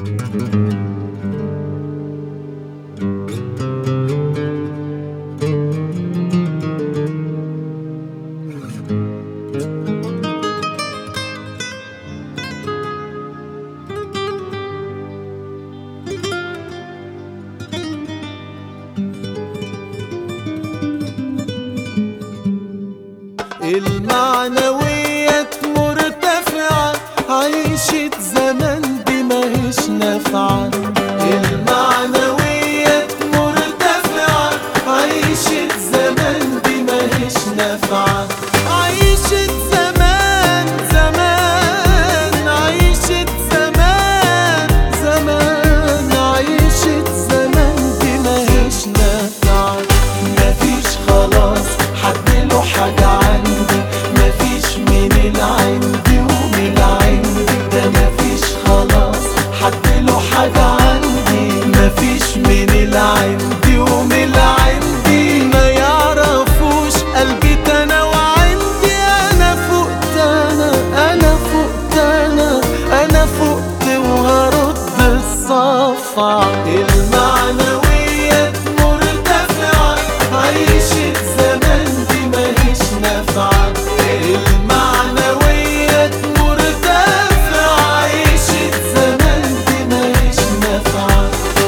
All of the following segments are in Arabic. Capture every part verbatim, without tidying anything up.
المعنويات مرتفعة، عيشة زمان دي ماهيش نافعة. المعنويات مرتفعة، عيشة زمان دي ماهيش نافعة. عيشة زمان زمان، عيشة زمان زمان، عيشة زمان دي ماهيش نافعة. مفيش خلاص حد له حاجة عندي، مفيش من العندي ومن العندي، ده مفيش خلاص حد له حاجة عندي، مفيش من العندي ومن العندي. ما يعرفوش قلبي انا وعندي، انا فقت انا انا فقت انا انا فقت وهرد الصفعة. المعنويات مرتفعة، عيشة زمان دي ماهيش نافعة. المعنويات مرتفعة، عيشة زمان دي ماهيش نافعة.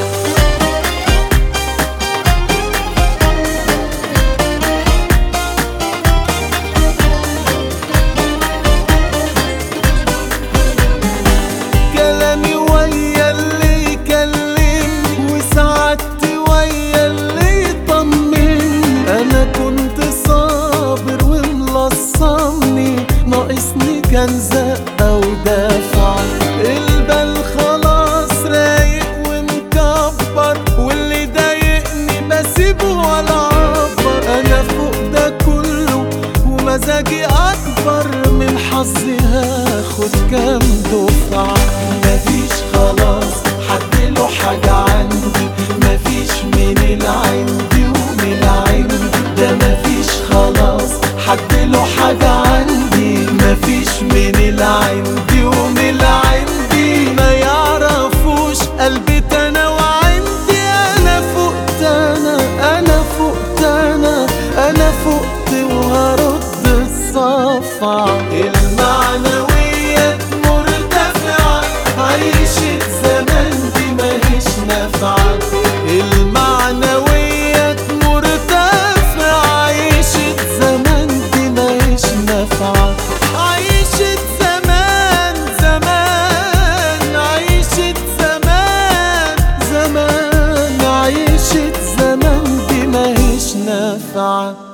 كلامي ويا اللي يكلم، وسعادتي ويا اللي يطمن. انا كنت صابر وملصمني، ناقصني كان زقة ودافع. البال خلاص رايق ومكبر، واللي ضايقني بسيبه ولا عبر. انا فوق ده كله ومزاجي اكبر، من حظي هاخد كام دفعة. مفيش خلاص حد له حاجة عندي، مفيش من العندي ومن العندي، ده مفيش خلاص حد له حاجة عندي، مفيش من العندي ومن العندي. ما يعرفوش قلبي انا وعندي، انا فقت انا انا فقت انا انا فقت وهرد الصفعة. المعنويات مرتفعة، عيشة زمان دي ماهيش نافعة. المعنويات مرتفعة، عيشة زمان دي ماهيش نافعة. عيشة زمان زمان، عيشة زمان زمان، عيشة زمان دي ماهيش نافعة.